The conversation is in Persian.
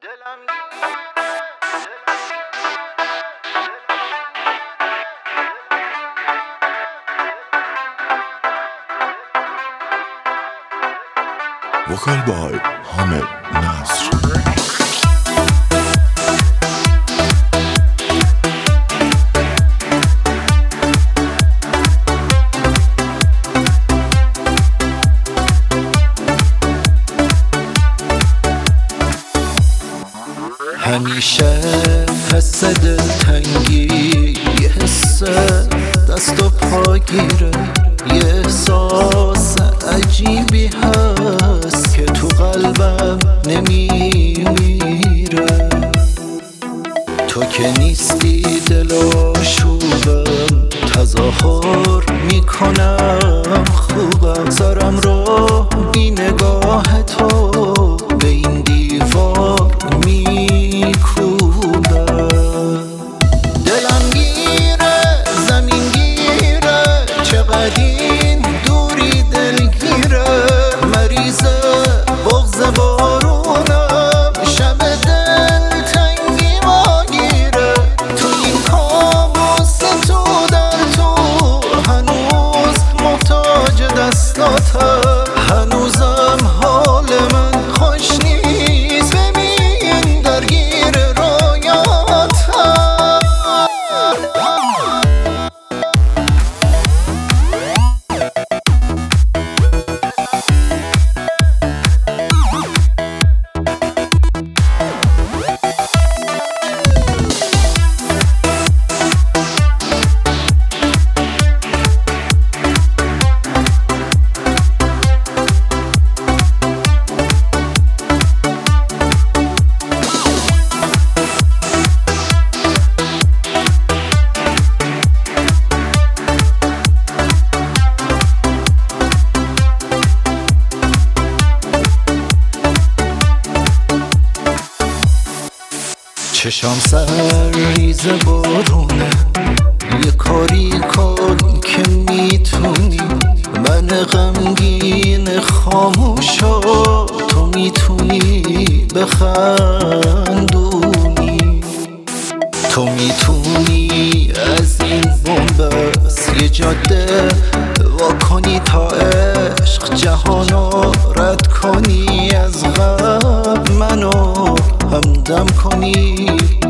وکال بای حامد نصر. همیشه حس دلتنگی یه حس دست و پا گیره، یه احساس عجیبی هست که تو قلبم نمیمیره. تو که نیستی دل آشوبم، تظاهر میکنم خوبم، سرم رو بی نگاه تو به این دیوار میکوبم. دلم گیره زمین گیره، چقدر این دوری دلگیره، مریض بغض بارونم، شب دل تنگی ما گیره. تو این کابوس تو در تو هنوز محتاج دستاتم، هنوزم حال من خوش نیست، ببین درگیر رویاتم. چشام سرریز بارونه، یه کاری کن که میتونی، من غمگین خاموشا تو میتونی بخندونی. تو میتونی از این بنبست یه جاده وا کنی تا عشق جهانو رد کنی، از غم منو همدم کنی.